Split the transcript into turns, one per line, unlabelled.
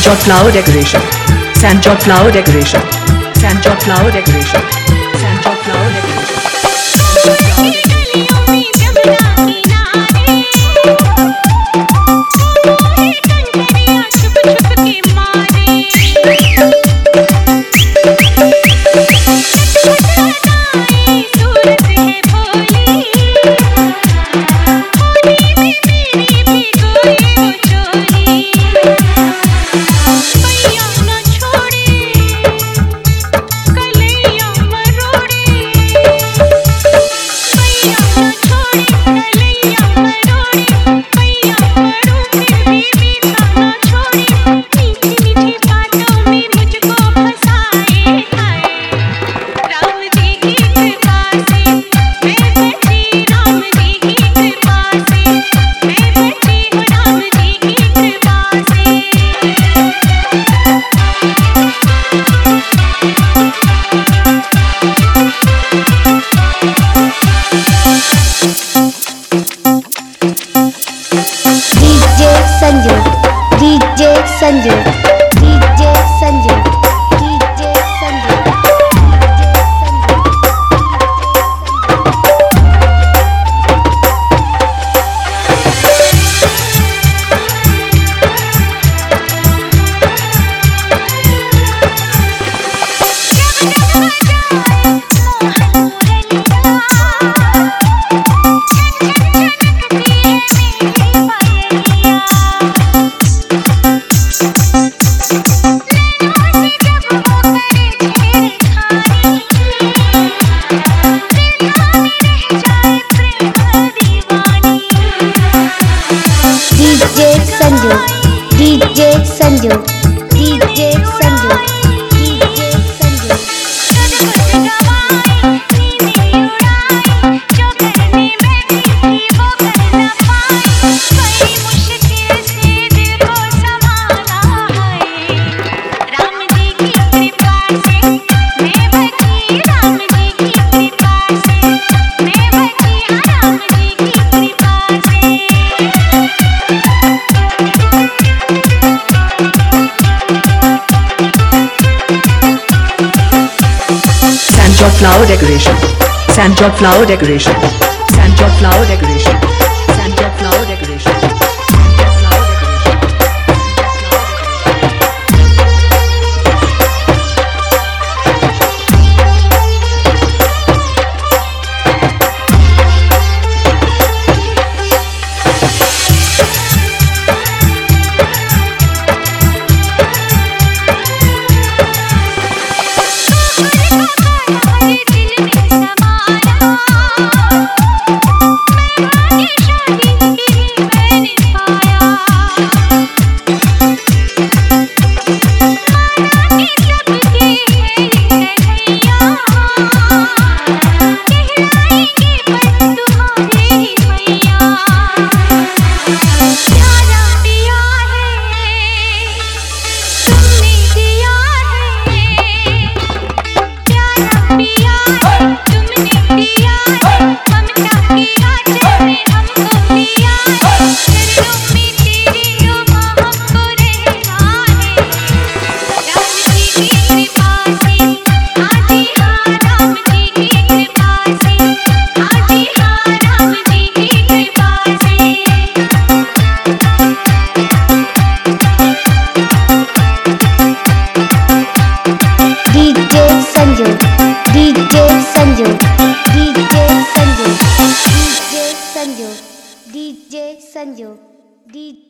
Sandjot flower decoration. Sandjot flower decoration. Sandjot flower decoration. Sandjot flower decoration.
Sanju, DJ Sanju, DJ Sanju. Sanju, DJ Sanju, DJ Sanju, DJ Sanju. जो करने में थी वो कर ना पाई, बड़ी मुश्किल से दिल को संभाला है। राम जी की कृपा से मैं बची, राम जी की कृपा से मैं बची, राम जी की कृपा से।
Sandjot flower decoration. Sandjot flower decoration. Sandjot flower decoration. Sandjot flower decoration. DJ Sanju, DJ Sanju, DJ